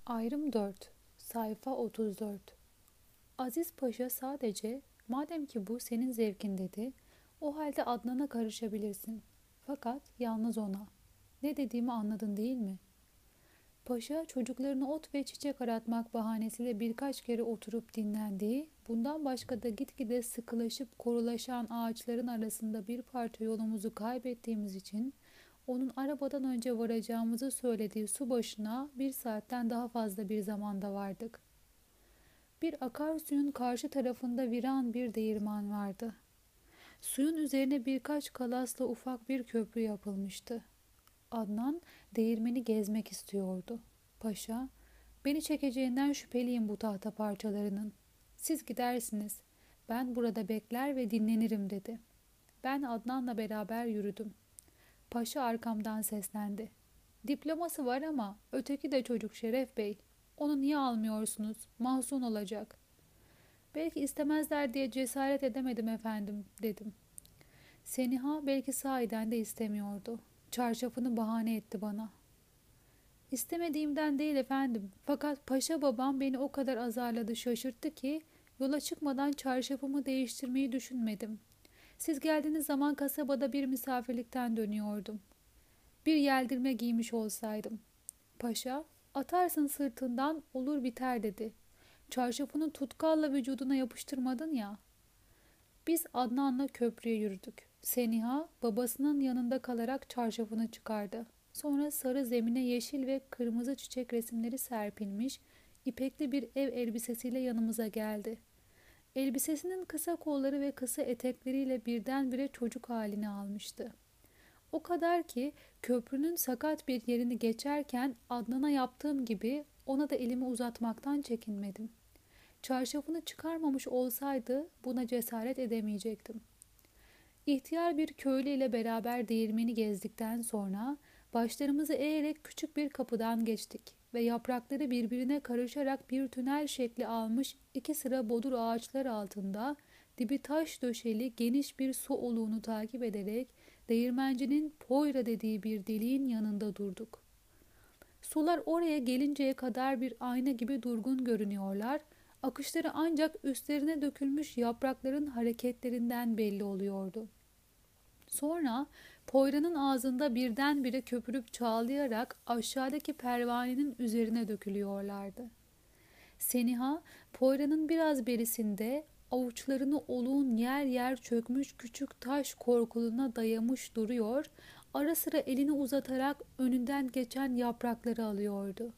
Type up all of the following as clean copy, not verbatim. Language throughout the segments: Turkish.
Ayrım 4, sayfa 34. Aziz Paşa sadece, madem ki bu senin zevkin dedi, o halde Adnan'a karışabilirsin. Fakat yalnız ona. Ne dediğimi anladın değil mi? Paşa çocuklarını ot ve çiçek aratmak bahanesiyle birkaç kere oturup dinlendiği, bundan başka da gitgide sıkılaşıp korulaşan ağaçların arasında bir parça yolumuzu kaybettiğimiz için onun arabadan önce varacağımızı söylediği su başına bir saatten daha fazla bir zamanda vardık. Bir akarsuyun karşı tarafında viran bir değirmen vardı. Suyun üzerine birkaç kalasla ufak bir köprü yapılmıştı. Adnan değirmeni gezmek istiyordu. Paşa, beni çekeceğinden şüpheliyim bu tahta parçalarının. Siz gidersiniz. Ben burada bekler ve dinlenirim dedi. Ben Adnan'la beraber yürüdüm. Paşa arkamdan seslendi. Diploması var ama öteki de çocuk Şeref Bey. Onu niye almıyorsunuz? Mahzun olacak. Belki istemezler diye cesaret edemedim efendim dedim. Seniha belki sahiden de istemiyordu. Çarşafını bahane etti bana. İstemediğimden değil efendim. Fakat paşa babam beni o kadar azarladı, şaşırttı ki yola çıkmadan çarşafımı değiştirmeyi düşünmedim. Siz geldiğiniz zaman kasabada bir misafirlikten dönüyordum. Bir yeldirme giymiş olsaydım. Paşa, atarsın sırtından olur biter dedi. Çarşafını tutkalla vücuduna yapıştırmadın ya. Biz Adnan'la köprüye yürüdük. Seniha babasının yanında kalarak çarşafını çıkardı. Sonra sarı zemine yeşil ve kırmızı çiçek resimleri serpilmiş, ipekli bir ev elbisesiyle yanımıza geldi. Elbisesinin kısa kolları ve kısa etekleriyle birdenbire çocuk halini almıştı. O kadar ki köprünün sakat bir yerini geçerken Adnan'a yaptığım gibi ona da elimi uzatmaktan çekinmedim. Çarşafını çıkarmamış olsaydı buna cesaret edemeyecektim. İhtiyar bir köylü ile beraber değirmeni gezdikten sonra başlarımızı eğerek küçük bir kapıdan geçtik ve yaprakları birbirine karışarak bir tünel şekli almış iki sıra bodur ağaçlar altında dibi taş döşeli geniş bir su oluğunu takip ederek değirmencinin Poyra dediği bir deliğin yanında durduk. Sular oraya gelinceye kadar bir ayna gibi durgun görünüyorlar, akışları ancak üstlerine dökülmüş yaprakların hareketlerinden belli oluyordu. Sonra Poyra'nın ağzında birdenbire köpürüp çağlayarak aşağıdaki pervanenin üzerine dökülüyorlardı. Seniha, Poyra'nın biraz berisinde avuçlarını oluğun yer yer çökmüş küçük taş korkuluna dayamış duruyor, ara sıra elini uzatarak önünden geçen yaprakları alıyordu.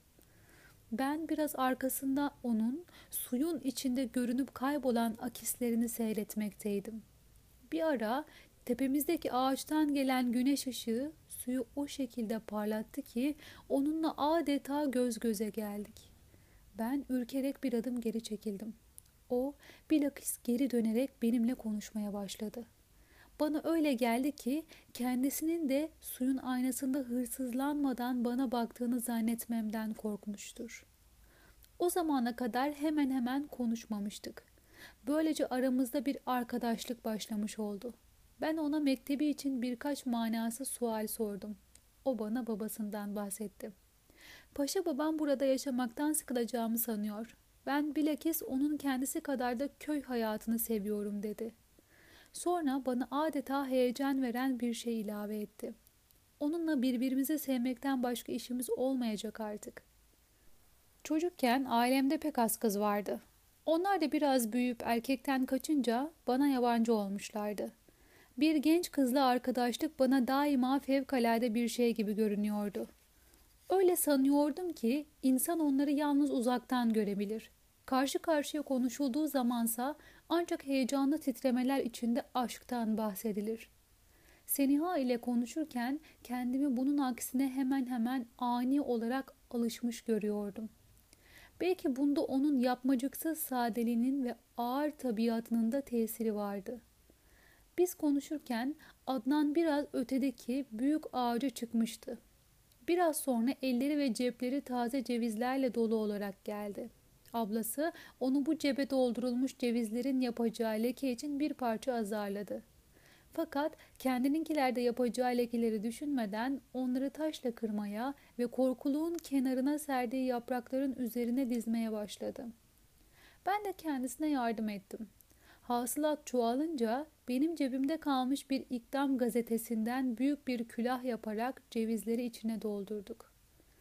Ben biraz arkasında onun suyun içinde görünüp kaybolan akislerini seyretmekteydim. Bir ara tepemizdeki ağaçtan gelen güneş ışığı suyu o şekilde parlattı ki onunla adeta göz göze geldik. Ben ürkerek bir adım geri çekildim. O bilakis geri dönerek benimle konuşmaya başladı. Bana öyle geldi ki kendisinin de suyun aynasında hırsızlanmadan bana baktığını zannetmemden korkmuştur. O zamana kadar hemen hemen konuşmamıştık. Böylece aramızda bir arkadaşlık başlamış oldu. Ben ona mektebi için birkaç manasız sual sordum. O bana babasından bahsetti. Paşa babam burada yaşamaktan sıkılacağımı sanıyor. Ben bilakis onun kendisi kadar da köy hayatını seviyorum dedi. Sonra bana adeta heyecan veren bir şey ilave etti. Onunla birbirimizi sevmekten başka işimiz olmayacak artık. Çocukken ailemde pek az kız vardı. Onlar da biraz büyüyüp erkekten kaçınca bana yabancı olmuşlardı. Bir genç kızla arkadaşlık bana daima fevkalade bir şey gibi görünüyordu. Öyle sanıyordum ki insan onları yalnız uzaktan görebilir. Karşı karşıya konuşulduğu zamansa ancak heyecanlı titremeler içinde aşktan bahsedilir. Seniha ile konuşurken kendimi bunun aksine hemen hemen ani olarak alışmış görüyordum. Belki bunda onun yapmacıksız sadeliğinin ve ağır tabiatının da tesiri vardı. Biz konuşurken Adnan biraz ötedeki büyük ağaca çıkmıştı. Biraz sonra elleri ve cepleri taze cevizlerle dolu olarak geldi. Ablası onu bu cebe doldurulmuş cevizlerin yapacağı leke için bir parça azarladı. Fakat kendininkilerde yapacağı lekeleri düşünmeden onları taşla kırmaya ve korkuluğun kenarına serdiği yaprakların üzerine dizmeye başladı. Ben de kendisine yardım ettim. Hasılat çoğalınca benim cebimde kalmış bir İktam gazetesinden büyük bir külah yaparak cevizleri içine doldurduk.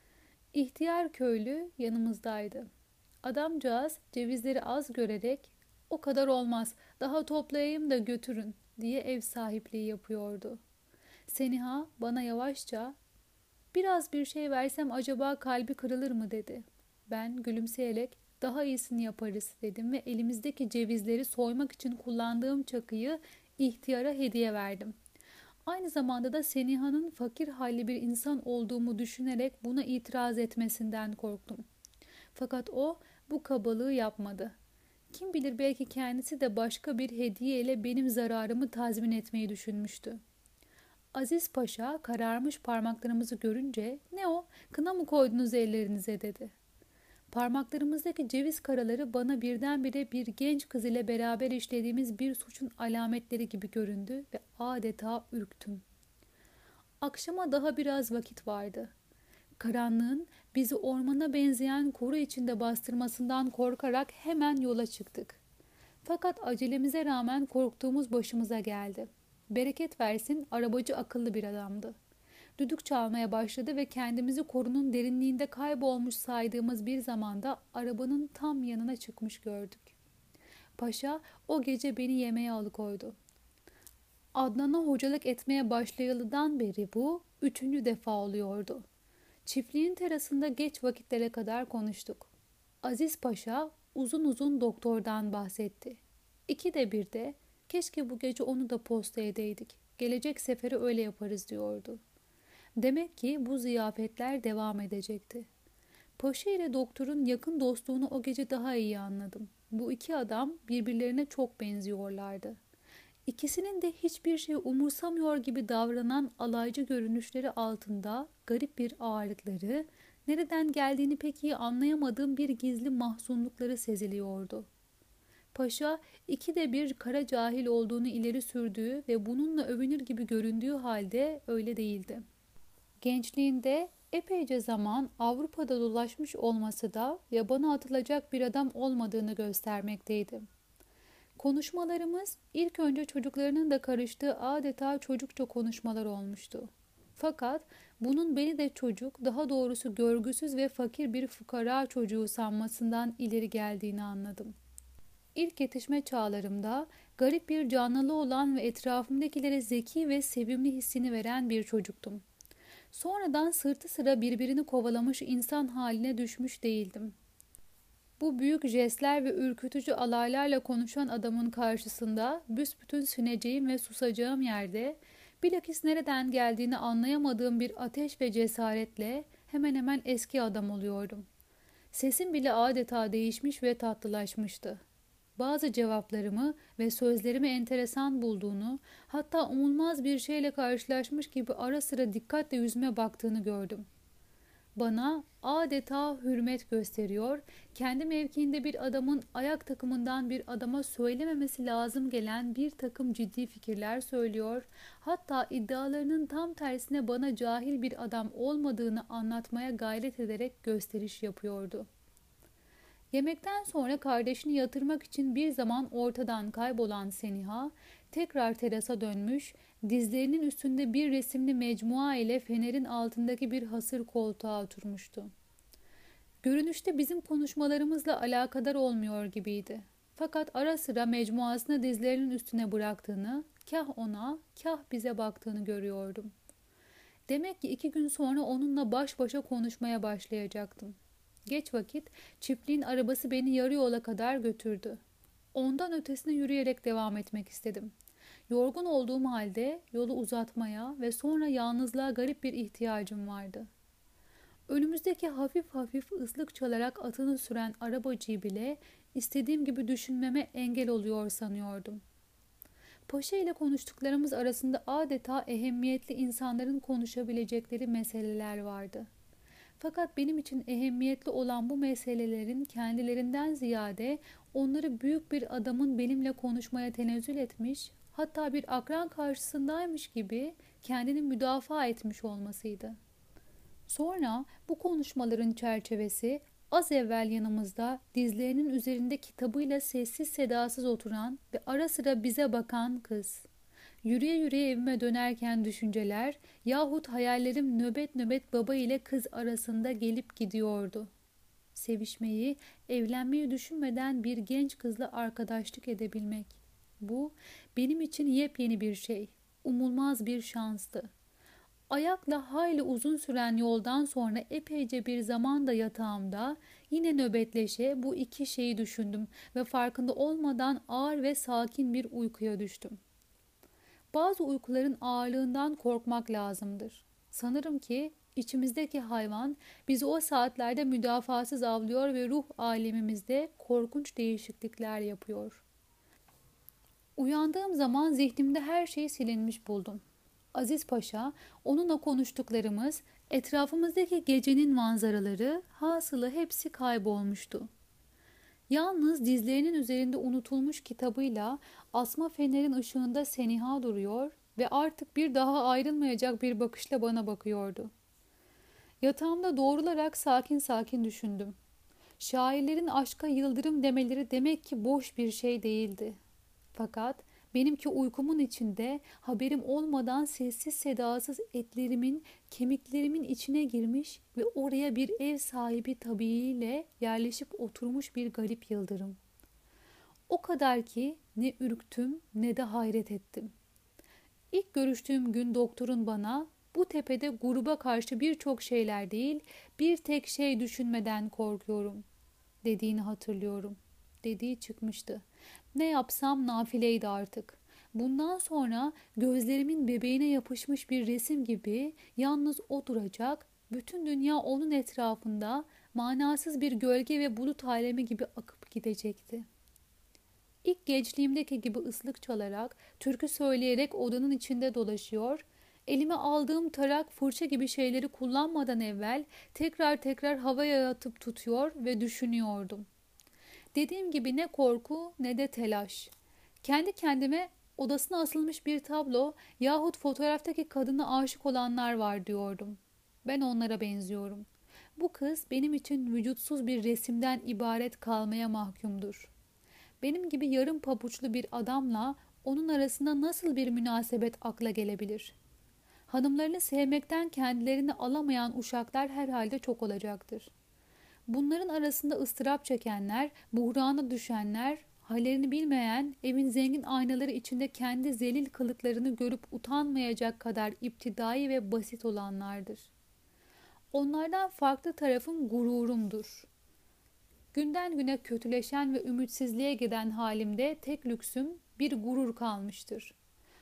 İhtiyar köylü yanımızdaydı. Adamcağız cevizleri az görerek "O kadar olmaz, daha toplayayım da götürün" diye ev sahipliği yapıyordu. Seniha bana yavaşça "Biraz bir şey versem acaba kalbi kırılır mı?" dedi. Ben gülümseyerek "Daha iyisini yaparız" dedim ve elimizdeki cevizleri soymak için kullandığım çakıyı ihtiyara hediye verdim. Aynı zamanda da Seniha'nın fakir halli bir insan olduğumu düşünerek buna itiraz etmesinden korktum. Fakat o bu kabalığı yapmadı. Kim bilir, belki kendisi de başka bir hediye ile benim zararımı tazmin etmeyi düşünmüştü. Aziz Paşa kararmış parmaklarımızı görünce "Ne o, kına mı koydunuz ellerinize?" dedi. Parmaklarımızdaki ceviz karaları bana birdenbire bir genç kız ile beraber işlediğimiz bir suçun alametleri gibi göründü ve adeta ürktüm. Akşama daha biraz vakit vardı. Karanlığın bizi ormana benzeyen koru içinde bastırmasından korkarak hemen yola çıktık. Fakat acelemize rağmen korktuğumuz başımıza geldi. Bereket versin, arabacı akıllı bir adamdı. Düdük çalmaya başladı ve kendimizi korunun derinliğinde kaybolmuş saydığımız bir zamanda arabanın tam yanına çıkmış gördük. Paşa o gece beni yemeğe alıkoydu. Adnan'a hocalık etmeye başlayalıdan beri bu 3. defa oluyordu. Çiftliğin terasında geç vakitlere kadar konuştuk. Aziz Paşa uzun uzun doktordan bahsetti. 2'de 1'de "Keşke bu gece onu da posta edeydik. Gelecek sefere öyle yaparız" diyordu. Demek ki bu ziyafetler devam edecekti. Paşa ile doktorun yakın dostluğunu o gece daha iyi anladım. Bu iki adam birbirlerine çok benziyorlardı. İkisinin de hiçbir şey umursamıyor gibi davranan alaycı görünüşleri altında garip bir ağırlıkları, nereden geldiğini pek iyi anlayamadığım bir gizli mahzunlukları seziliyordu. Paşa 2'de 1 kara cahil olduğunu ileri sürdüğü ve bununla övünür gibi göründüğü halde öyle değildi. Gençliğinde epeyce zaman Avrupa'da dolaşmış olması da yabana atılacak bir adam olmadığını göstermekteydi. Konuşmalarımız ilk önce çocuklarının da karıştığı adeta çocukça konuşmalar olmuştu. Fakat bunun beni de çocuk, daha doğrusu görgüsüz ve fakir bir fukara çocuğu sanmasından ileri geldiğini anladım. İlk yetişme çağlarımda garip bir canlılığı olan ve etrafımdakilere zeki ve sevimli hissini veren bir çocuktum. Sonradan sırtı sıra birbirini kovalamış insan haline düşmüş değildim. Bu büyük jestler ve ürkütücü alaylarla konuşan adamın karşısında büsbütün süneceğim ve susacağım yerde, bilakis nereden geldiğini anlayamadığım bir ateş ve cesaretle hemen hemen eski adam oluyordum. Sesim bile adeta değişmiş ve tatlılaşmıştı. Bazı cevaplarımı ve sözlerimi enteresan bulduğunu, hatta umulmaz bir şeyle karşılaşmış gibi ara sıra dikkatle yüzüme baktığını gördüm. Bana adeta hürmet gösteriyor, kendi mevkiinde bir adamın ayak takımından bir adama söylememesi lazım gelen bir takım ciddi fikirler söylüyor, hatta iddialarının tam tersine bana cahil bir adam olmadığını anlatmaya gayret ederek gösteriş yapıyordu. Yemekten sonra kardeşini yatırmak için bir zaman ortadan kaybolan Seniha, tekrar terasa dönmüş, dizlerinin üstünde bir resimli mecmua ile fenerin altındaki bir hasır koltuğa oturmuştu. Görünüşte bizim konuşmalarımızla alakadar olmuyor gibiydi. Fakat ara sıra mecmuasını dizlerinin üstüne bıraktığını, kah ona, kah bize baktığını görüyordum. Demek ki 2 gün sonra onunla baş başa konuşmaya başlayacaktım. Geç vakit çiftliğin arabası beni yarı yola kadar götürdü. Ondan ötesine yürüyerek devam etmek istedim. Yorgun olduğum halde yolu uzatmaya ve sonra yalnızlığa garip bir ihtiyacım vardı. Önümüzdeki hafif hafif ıslık çalarak atını süren arabacıyı bile istediğim gibi düşünmeme engel oluyor sanıyordum. Paşa ile konuştuklarımız arasında adeta ehemmiyetli insanların konuşabilecekleri meseleler vardı. Fakat benim için ehemmiyetli olan bu meselelerin kendilerinden ziyade onları büyük bir adamın benimle konuşmaya tenezzül etmiş, hatta bir akran karşısındaymış gibi kendini müdafaa etmiş olmasıydı. Sonra bu konuşmaların çerçevesi az evvel yanımızda dizlerinin üzerinde kitabıyla sessiz sedasız oturan ve ara sıra bize bakan kız. Yürüye yürüye evime dönerken düşünceler yahut hayallerim nöbet nöbet baba ile kız arasında gelip gidiyordu. Sevişmeyi, evlenmeyi düşünmeden bir genç kızla arkadaşlık edebilmek. Bu benim için yepyeni bir şey, umulmaz bir şanstı. Ayakla hayli uzun süren yoldan sonra epeyce bir zaman da yatağımda yine nöbetleşe bu iki şeyi düşündüm ve farkında olmadan ağır ve sakin bir uykuya düştüm. Bazı uykuların ağırlığından korkmak lazımdır. Sanırım ki içimizdeki hayvan bizi o saatlerde müdafasız avlıyor ve ruh alemimizde korkunç değişiklikler yapıyor. Uyandığım zaman zihnimde her şey silinmiş buldum. Aziz Paşa, onunla konuştuklarımız, etrafımızdaki gecenin manzaraları, hasılı hepsi kaybolmuştu. Yalnız dizlerinin üzerinde unutulmuş kitabıyla asma fenerin ışığında Seniha duruyor ve artık bir daha ayrılmayacak bir bakışla bana bakıyordu. Yatağımda doğrularak sakin sakin düşündüm. Şairlerin aşka yıldırım demeleri demek ki boş bir şey değildi. Fakat benimki uykumun içinde haberim olmadan sessiz sedasız etlerimin, kemiklerimin içine girmiş ve oraya bir ev sahibi tabiiyle yerleşip oturmuş bir garip yıldırım. O kadar ki ne ürktüm ne de hayret ettim. İlk görüştüğüm gün doktorun bana bu tepede gruba karşı birçok şeyler değil, bir tek şey düşünmeden korkuyorum dediğini hatırlıyorum. Dediği çıkmıştı. Ne yapsam nafileydi artık. Bundan sonra gözlerimin bebeğine yapışmış bir resim gibi yalnız o duracak, bütün dünya onun etrafında manasız bir gölge ve bulut alemi gibi akıp gidecekti. İlk gençliğimdeki gibi ıslık çalarak, türkü söyleyerek odanın içinde dolaşıyor, elime aldığım tarak, fırça gibi şeyleri kullanmadan evvel tekrar tekrar havaya atıp tutuyor ve düşünüyordum. Dediğim gibi ne korku ne de telaş. Kendi kendime odasına asılmış bir tablo yahut fotoğraftaki kadına aşık olanlar var diyordum. Ben onlara benziyorum. Bu kız benim için vücutsuz bir resimden ibaret kalmaya mahkumdur. Benim gibi yarım pabuçlu bir adamla onun arasında nasıl bir münasebet akla gelebilir? Hanımlarını sevmekten kendilerini alamayan uşaklar herhalde çok olacaktır. Bunların arasında ıstırap çekenler, buhrana düşenler, hallerini bilmeyen, evin zengin aynaları içinde kendi zelil kılıklarını görüp utanmayacak kadar iptidai ve basit olanlardır. Onlardan farklı tarafım gururumdur. Günden güne kötüleşen ve ümitsizliğe giden halimde tek lüksüm bir gurur kalmıştır.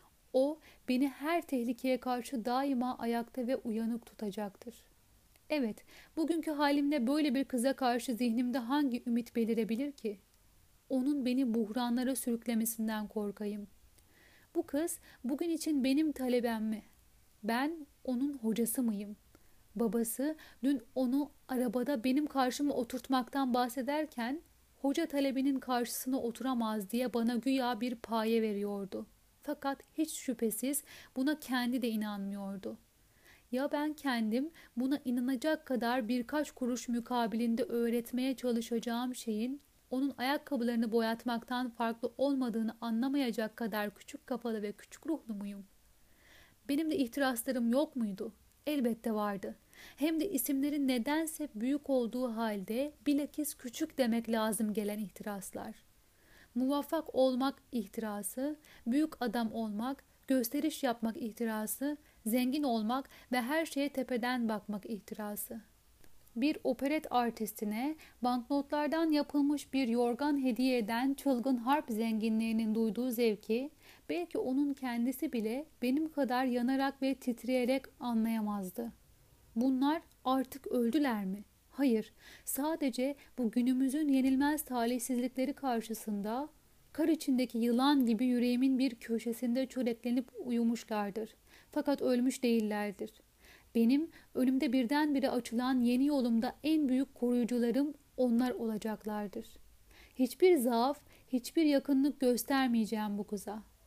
O beni her tehlikeye karşı daima ayakta ve uyanık tutacaktır. Evet, bugünkü halimde böyle bir kıza karşı zihnimde hangi ümit belirebilir ki? Onun beni buhranlara sürüklemesinden korkayım. Bu kız bugün için benim talebem mi? Ben onun hocası mıyım? Babası dün onu arabada benim karşıma oturtmaktan bahsederken hoca talebinin karşısına oturamaz diye bana güya bir paye veriyordu. Fakat hiç şüphesiz buna kendi de inanmıyordu. Ya ben kendim buna inanacak kadar birkaç kuruş mukabilinde öğretmeye çalışacağım şeyin onun ayakkabılarını boyatmaktan farklı olmadığını anlamayacak kadar küçük kafalı ve küçük ruhlu muyum? Benim de ihtiraslarım yok muydu? Elbette vardı. Hem de isimlerin nedense büyük olduğu halde bilakis küçük demek lazım gelen ihtiraslar. Muvaffak olmak ihtirası, büyük adam olmak, gösteriş yapmak ihtirası, zengin olmak ve her şeye tepeden bakmak ihtirası. Bir operet artistine banknotlardan yapılmış bir yorgan hediye eden çılgın harp zenginlerinin duyduğu zevki, belki onun kendisi bile benim kadar yanarak ve titreyerek anlayamazdı. Bunlar artık öldüler mi? Hayır, sadece bu günümüzün yenilmez talihsizlikleri karşısında kar içindeki yılan gibi yüreğimin bir köşesinde çöreklenip uyumuşlardır. Fakat ölmüş değillerdir. Benim önümde birdenbire açılan yeni yolumda en büyük koruyucularım onlar olacaklardır. Hiçbir zaaf, hiçbir yakınlık göstermeyeceğim bu kıza.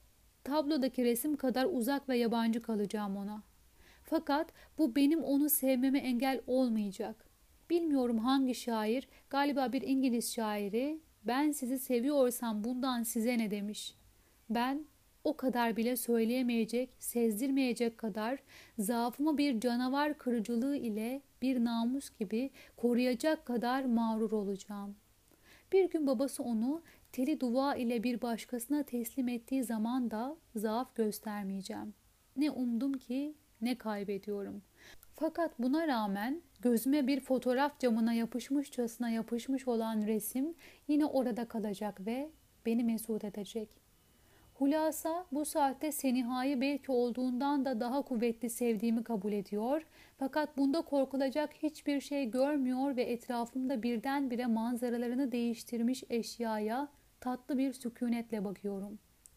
Tablodaki resim kadar uzak ve yabancı kalacağım ona. Fakat bu benim onu sevmeme engel olmayacak. Bilmiyorum hangi şair, galiba bir İngiliz şairi, ben sizi seviyorsam bundan size ne demiş. Ben o kadar bile söyleyemeyecek, sezdirmeyecek kadar zaafımı bir canavar kırıcılığı ile bir namus gibi koruyacak kadar mağrur olacağım. Bir gün babası onu teli dua ile bir başkasına teslim ettiği zaman da zaaf göstermeyeceğim. Ne umdum ki ne kaybediyorum. Fakat buna rağmen gözüme bir fotoğraf camına yapışmışçasına yapışmış olan resim yine orada kalacak ve beni mesut edecek. Hulasa bu saatte Seniha'yı belki olduğundan da daha kuvvetli sevdiğimi kabul ediyor. Fakat bunda korkulacak hiçbir şey görmüyor ve etrafımda birdenbire manzaralarını değiştirmiş eşyaya tatlı bir sükunetle bakıyorum.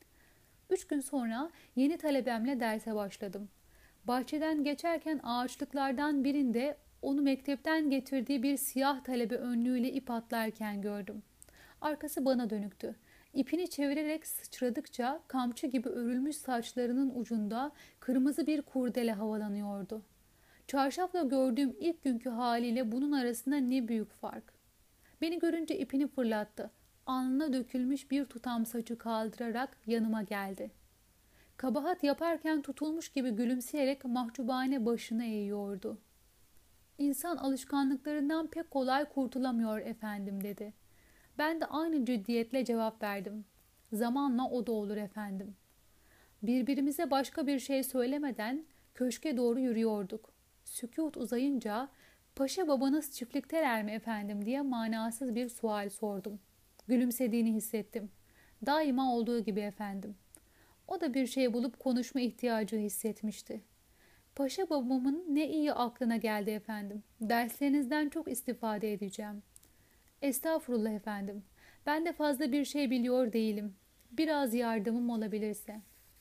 3 gün sonra yeni talebemle derse başladım. Bahçeden geçerken ağaçlıklardan birinde onu mektepten getirdiği bir siyah talebe önlüğüyle ip atlarken gördüm. Arkası bana dönüktü. İpini çevirerek sıçradıkça kamçı gibi örülmüş saçlarının ucunda kırmızı bir kurdele havalanıyordu. Çarşafla gördüğüm ilk günkü haliyle bunun arasında ne büyük fark. Beni görünce ipini fırlattı. Alnına dökülmüş bir tutam saçı kaldırarak yanıma geldi. Kabahat yaparken tutulmuş gibi gülümseyerek mahcubane başını eğiyordu. "İnsan alışkanlıklarından pek kolay kurtulamıyor efendim," dedi. Ben de aynı ciddiyetle cevap verdim. "Zamanla o da olur efendim." Birbirimize başka bir şey söylemeden köşke doğru yürüyorduk. Sükût uzayınca "Paşa babanız çiftlikteler mi efendim?" diye manasız bir sual sordum. Gülümsediğini hissettim. "Daima olduğu gibi efendim." O da bir şey bulup konuşma ihtiyacı hissetmişti. "Paşa babamın ne iyi aklına geldi efendim. Derslerinizden çok istifade edeceğim." "Estağfurullah efendim. Ben de fazla bir şey biliyor değilim. Biraz yardımım olabilirse."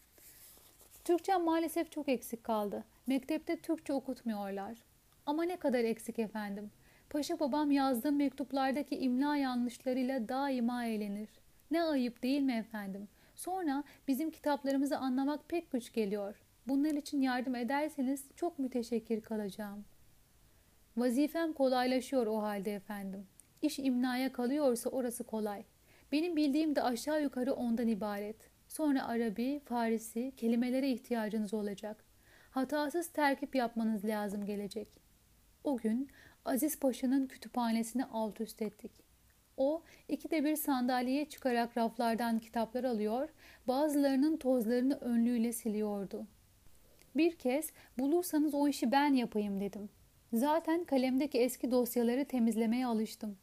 "Türkçem maalesef çok eksik kaldı. Mektepte Türkçe okutmuyorlar." "Ama ne kadar eksik efendim. Paşa babam yazdığım mektuplardaki imla yanlışlarıyla daima eğlenir. Ne ayıp değil mi efendim? Sonra bizim kitaplarımızı anlamak pek güç geliyor. Bunlar için yardım ederseniz çok müteşekkir kalacağım." "Vazifem kolaylaşıyor o halde efendim. İş imnaya kalıyorsa orası kolay. Benim bildiğim de aşağı yukarı ondan ibaret. Sonra Arabi, Farisi, kelimelere ihtiyacınız olacak. Hatasız terkip yapmanız lazım gelecek." O gün Aziz Paşa'nın kütüphanesini alt üst ettik. O, ikide bir sandalyeye çıkarak raflardan kitaplar alıyor, bazılarının tozlarını önlüğüyle siliyordu. Bir kez "Bulursanız o işi ben yapayım," dedim. Zaten kalemdeki eski dosyaları temizlemeye alıştım.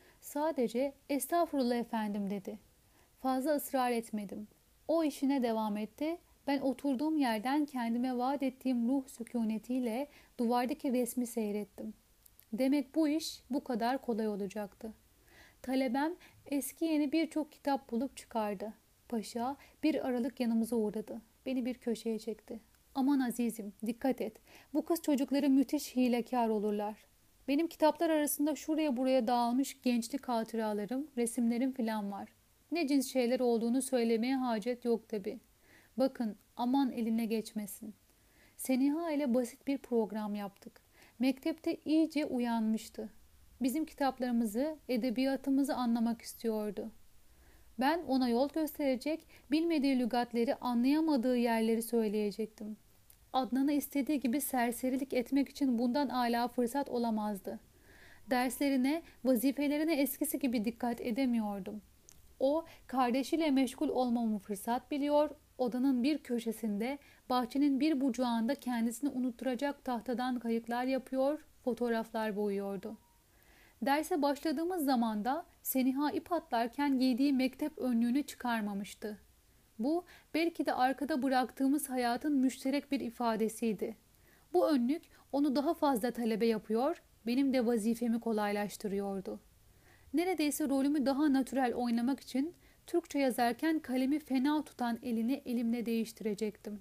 Sadece "Estağfurullah efendim," dedi. Fazla ısrar etmedim. O işine devam etti. Ben oturduğum yerden kendime vaat ettiğim ruh sükunetiyle duvardaki resmi seyrettim. Demek bu iş bu kadar kolay olacaktı. Talebem eski yeni birçok kitap bulup çıkardı. Paşa bir aralık yanımıza uğradı. Beni bir köşeye çekti. "Aman azizim, dikkat et. Bu kız çocukları müthiş hilekâr olurlar. Benim kitaplar arasında şuraya buraya dağılmış gençlik hatıralarım, resimlerim filan var. Ne cins şeyler olduğunu söylemeye hacet yok tabii. Bakın, aman eline geçmesin." Seniha ile basit bir program yaptık. Mektepte iyice uyanmıştı. Bizim kitaplarımızı, edebiyatımızı anlamak istiyordu. Ben ona yol gösterecek, bilmediği lügatleri, anlayamadığı yerleri söyleyecektim. Adnan'a istediği gibi serserilik etmek için bundan âlâ fırsat olamazdı. Derslerine, vazifelerine eskisi gibi dikkat edemiyordum. O, kardeşiyle meşgul olmamı fırsat biliyor, odanın bir köşesinde, bahçenin bir bucağında kendisini unutturacak tahtadan kayıklar yapıyor, fotoğraflar boyuyordu. Derse başladığımız zaman da Seniha ip atlarken giydiği mektep önlüğünü çıkarmamıştı. Bu belki de arkada bıraktığımız hayatın müşterek bir ifadesiydi. Bu önlük onu daha fazla talebe yapıyor, benim de vazifemi kolaylaştırıyordu. Neredeyse rolümü daha natürel oynamak için Türkçe yazarken kalemi fena tutan elini elimle değiştirecektim.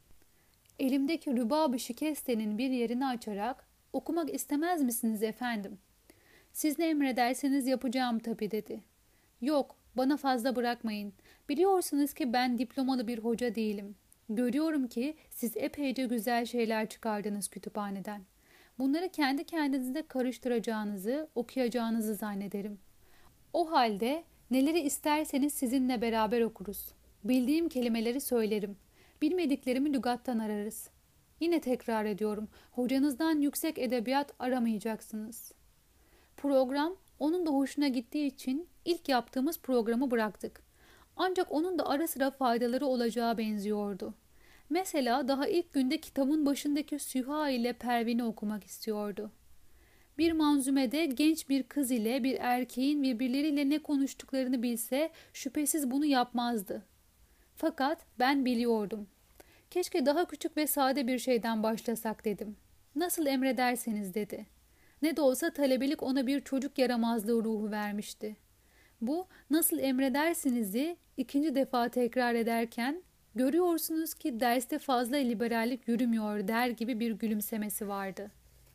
Elimdeki rübab-ı şikestenin bir yerini açarak "Okumak istemez misiniz efendim?" "Siz ne emrederseniz yapacağım tabii," dedi. "Yok, Bana fazla bırakmayın. Biliyorsunuz ki ben diplomalı bir hoca değilim. Görüyorum ki siz epeyce güzel şeyler çıkardınız kütüphaneden. Bunları kendi kendinize karıştıracağınızı, okuyacağınızı zannederim. O halde neleri isterseniz sizinle beraber okuruz. Bildiğim kelimeleri söylerim. Bilmediklerimi lügattan ararız. Yine tekrar ediyorum, hocanızdan yüksek edebiyat aramayacaksınız. Program onun da hoşuna gittiği için ilk yaptığımız programı bıraktık. Ancak onun da ara sıra faydaları olacağı benziyordu. Mesela daha ilk günde kitabın başındaki Süha ile Pervin'i okumak istiyordu. Bir manzumede genç bir kız ile bir erkeğin birbirleriyle ne konuştuklarını bilse şüphesiz bunu yapmazdı. Fakat ben biliyordum. Keşke daha küçük ve sade bir şeyden başlasak dedim. Nasıl emrederseniz dedi. Ne de olsa talebelik ona bir çocuk yaramazlığı ruhu vermişti. Bu nasıl emredersiniz'i ikinci defa tekrar ederken görüyorsunuz ki derste fazla liberallik yürümüyor der gibi bir gülümsemesi vardı.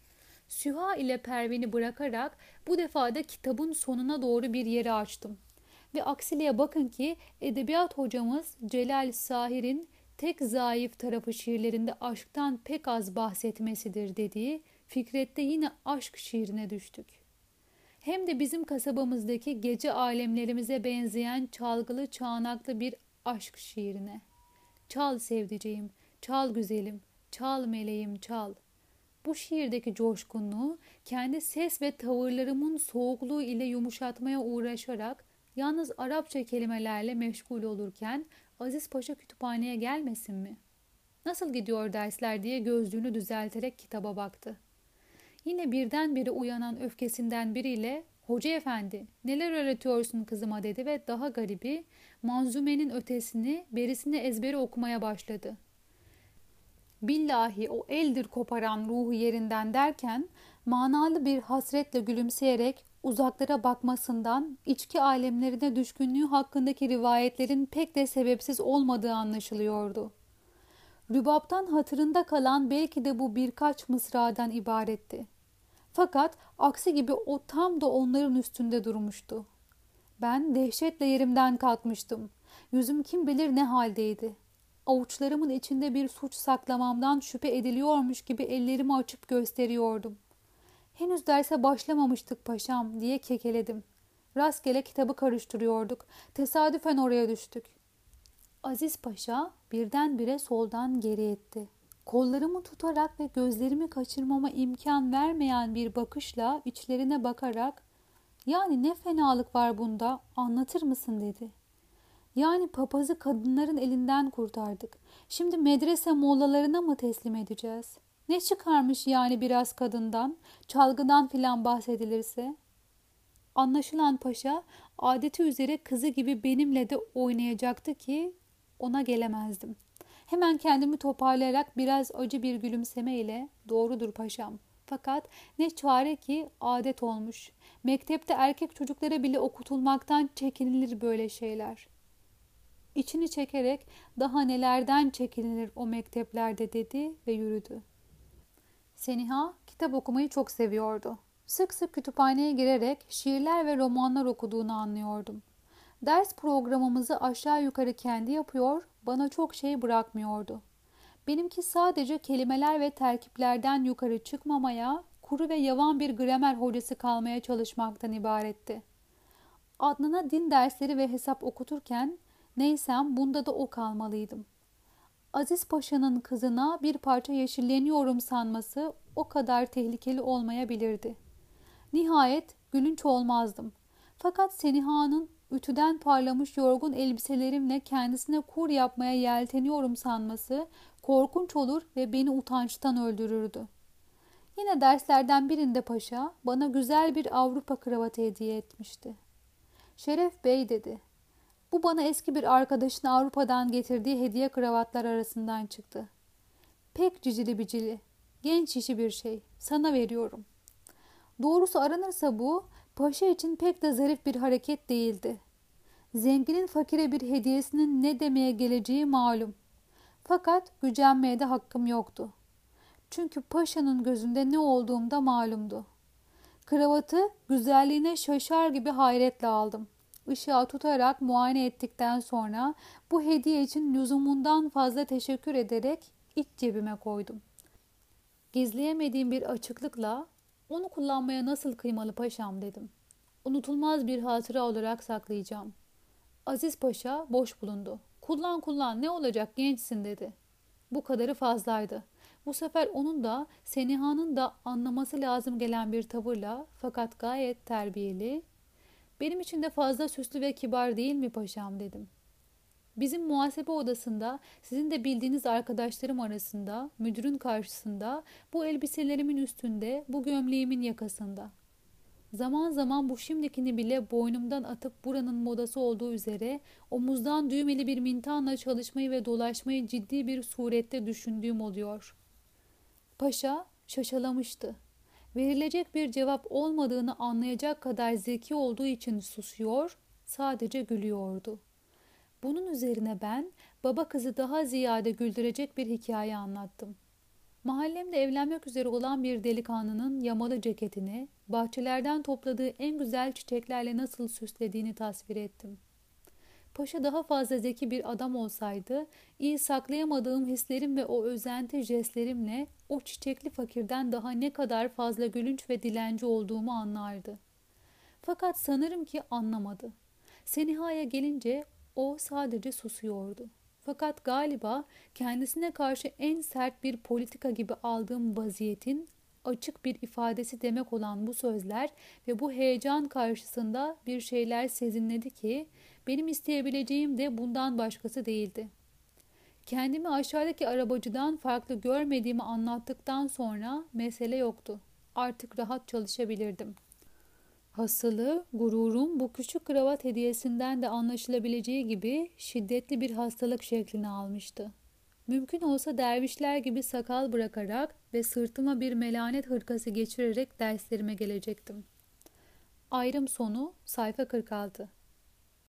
Süha ile Pervin'i bırakarak bu defa da kitabın sonuna doğru bir yeri açtım. Ve aksiliğe bakın ki edebiyat hocamız Celal Sahir'in tek zayıf tarafı şiirlerinde aşktan pek az bahsetmesidir dediği Fikret'te yine aşk şiirine düştük. Hem de bizim kasabamızdaki gece alemlerimize benzeyen çalgılı çağnaklı bir aşk şiirine. Çal sevdiceğim, çal güzelim, çal meleğim çal. Bu şiirdeki coşkunluğu kendi ses ve tavırlarımın soğukluğu ile yumuşatmaya uğraşarak yalnız Arapça kelimelerle meşgul olurken Aziz Paşa kütüphaneye gelmesin mi? Nasıl gidiyor dersler diye gözlüğünü düzelterek kitaba baktı. Yine birdenbire uyanan öfkesinden biriyle "Hoca efendi, neler öğretiyorsun kızıma?" dedi ve daha garibi manzumenin ötesini, berisini ezbere okumaya başladı. Billahi o eldir koparan ruhu yerinden derken manalı bir hasretle gülümseyerek uzaklara bakmasından içki alemlerine düşkünlüğü hakkındaki rivayetlerin pek de sebepsiz olmadığı anlaşılıyordu. Rübaptan hatırında kalan belki de bu birkaç mısradan ibaretti. Fakat aksi gibi o tam da onların üstünde durmuştu. Ben dehşetle yerimden kalkmıştım. Yüzüm kim bilir ne haldeydi. Avuçlarımın içinde bir suç saklamamdan şüphe ediliyormuş gibi ellerimi açıp gösteriyordum. "Henüz derse başlamamıştık paşam," diye kekeledim. Rastgele kitabı karıştırıyorduk. Tesadüfen oraya düştük. Aziz Paşa birdenbire soldan geri etti. Kollarımı tutarak ve gözlerimi kaçırmama imkan vermeyen bir bakışla içlerine bakarak "Yani ne fenalık var bunda, anlatır mısın?" dedi. "Yani papazı kadınların elinden kurtardık. Şimdi medrese mollalarına mı teslim edeceğiz? Ne çıkarmış yani biraz kadından, çalgıdan filan bahsedilirse?" Anlaşılan paşa adeti üzere kızı gibi benimle de oynayacaktı ki ona gelemezdim. Hemen kendimi toparlayarak biraz acı bir gülümsemeyle "Doğrudur paşam. Fakat ne çare ki adet olmuş. Mektepte erkek çocuklara bile okutulmaktan çekinilir böyle şeyler." İçini çekerek "Daha nelerden çekinilir o mekteplerde," dedi ve yürüdü. Seniha kitap okumayı çok seviyordu. Sık sık kütüphaneye girerek şiirler ve romanlar okuduğunu anlıyordum. Ders programımızı aşağı yukarı kendi yapıyor, bana çok şey bırakmıyordu. Benimki sadece kelimeler ve terkiplerden yukarı çıkmamaya, kuru ve yavan bir gramer hocası kalmaya çalışmaktan ibaretti. Adnan'a din dersleri ve hesap okuturken neysem bunda da o kalmalıydım. Aziz Paşa'nın kızına bir parça yeşilleniyorum sanması o kadar tehlikeli olmayabilirdi. Nihayet gülünç olmazdım. Fakat Seniha'nın ütüden parlamış yorgun elbiselerimle kendisine kur yapmaya yelteniyorum sanması korkunç olur ve beni utançtan öldürürdü. Yine derslerden birinde paşa bana güzel bir Avrupa kravatı hediye etmişti. "Şeref Bey," dedi. "Bu bana eski bir arkadaşın Avrupa'dan getirdiği hediye kravatlar arasından çıktı. Pek cicili bicili, genç işi bir şey. Sana veriyorum." Doğrusu aranırsa bu, paşa için pek de zarif bir hareket değildi. Zenginin fakire bir hediyesinin ne demeye geleceği malum. Fakat gücenmeye de hakkım yoktu. Çünkü paşanın gözünde ne olduğum da malumdu. Kravatı güzelliğine şaşar gibi hayretle aldım. ışığa tutarak muayene ettikten sonra bu hediye için lüzumundan fazla teşekkür ederek iç cebime koydum. Gizleyemediğim bir açıklıkla onu kullanmaya nasıl kıymalı paşam dedim. Unutulmaz bir hatıra olarak saklayacağım. Aziz Paşa boş bulundu. Kullan kullan ne olacak gençsin dedi. Bu kadarı fazlaydı. Bu sefer onun da Seniha'nın da anlaması lazım gelen bir tavırla fakat gayet terbiyeli, benim için de fazla süslü ve kibar değil mi paşam dedim. Bizim muhasebe odasında sizin de bildiğiniz arkadaşlarım arasında müdürün karşısında bu elbiselerimin üstünde bu gömleğimin yakasında. Zaman zaman bu şimdikini bile boynumdan atıp buranın modası olduğu üzere omuzdan düğmeli bir mintanla çalışmayı ve dolaşmayı ciddi bir surette düşündüğüm oluyor. Paşa şaşalamıştı. Verilecek bir cevap olmadığını anlayacak kadar zeki olduğu için susuyor, sadece gülüyordu. Bunun üzerine ben baba kızı daha ziyade güldürecek bir hikaye anlattım. Mahallemde evlenmek üzere olan bir delikanlının yamalı ceketini, bahçelerden topladığı en güzel çiçeklerle nasıl süslediğini tasvir ettim. Paşa daha fazla zeki bir adam olsaydı, iyi saklayamadığım hislerim ve o özenti jestlerimle o çiçekli fakirden daha ne kadar fazla gülünç ve dilenci olduğumu anlardı. Fakat sanırım ki anlamadı. Seniha'ya gelince o sadece susuyordu. Fakat galiba kendisine karşı en sert bir politika gibi aldığım vaziyetin açık bir ifadesi demek olan bu sözler ve bu heyecan karşısında bir şeyler sezinledi ki benim isteyebileceğim de bundan başkası değildi. Kendimi aşağıdaki arabacıdan farklı görmediğimi anlattıktan sonra mesele yoktu. Artık rahat çalışabilirdim. Hasılı, gururum bu küçük kravat hediyesinden de anlaşılabileceği gibi şiddetli bir hastalık şeklini almıştı. Mümkün olsa dervişler gibi sakal bırakarak ve sırtıma bir melanet hırkası geçirerek derslerime gelecektim. Ayrım sonu sayfa 46.